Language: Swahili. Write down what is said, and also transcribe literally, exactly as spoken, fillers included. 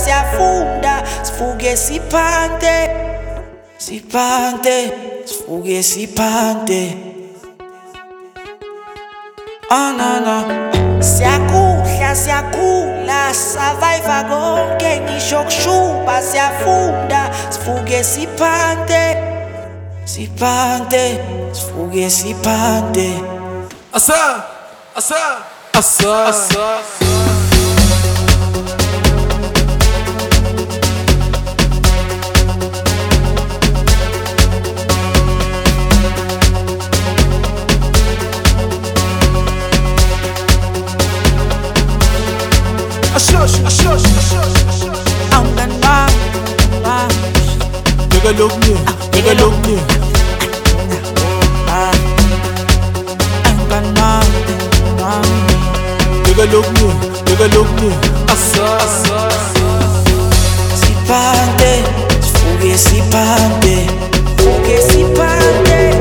siyafunda, sifuke siphante, siphante, sifuke siphante. Ah na na, siyakudla siyakhula, survive konke ngisho kushuba siyafunda, sifuke siphante, siphante, sifuke siphante. Asa, asa, asa, asa. Ashosh, ashosh, ashosh, ashosh. I'm the man, man. Take a look me, take a look me. I'm the man, man. Take a look me, take a look me. Asa, asa. Siphante, sifuke siphante, sifuke siphante.